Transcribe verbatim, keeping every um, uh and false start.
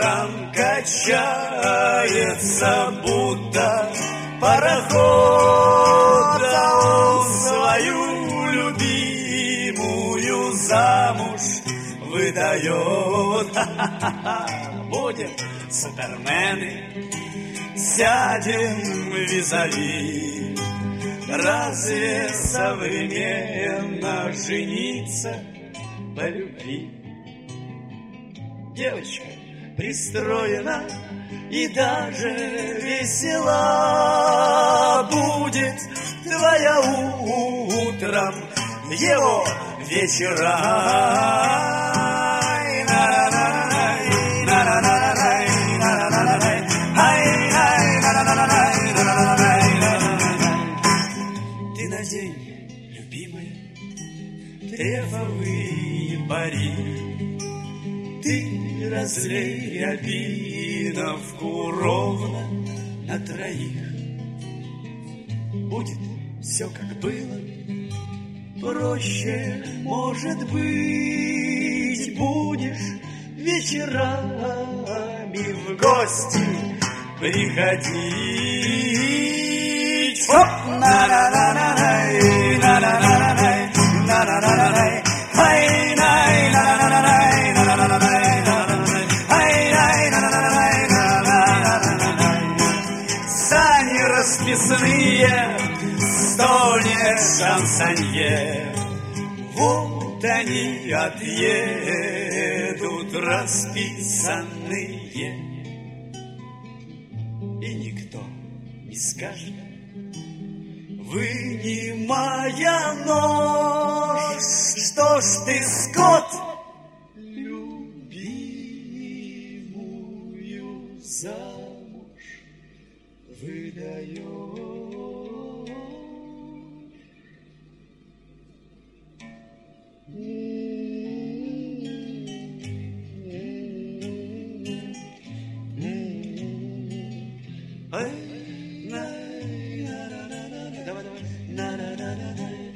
ветром качается, будто пароход, а он свою любимую замуж выдает. Будем супермены, сядем визави. Разве современно жениться по любви? Девочка пристроена и даже весела будет твоя утром, его вечера. Ты надень, любимая, трефовые пари, ты разлей рябиновку ровно на троих. Будет все как было, проще, может быть, будешь вечерами в гости приходить. Оп! На-на-на-на-най, на-на-на-на-най, на-на-на-на-най, ай-най, на-на-на-на-най, на-на-на-на-най, на-на-на-на-най, ай-най, на-на-на-на-най, на-на-на-на-най. Сани расписные, столье шансонье, вот они отъедут расписанные, и никто не скажет: вынимая нож, что ж ты, скот, любимую замуж выдаешь. Ай, на, на, на, на, на, давай, давай, на, на, на, на, на.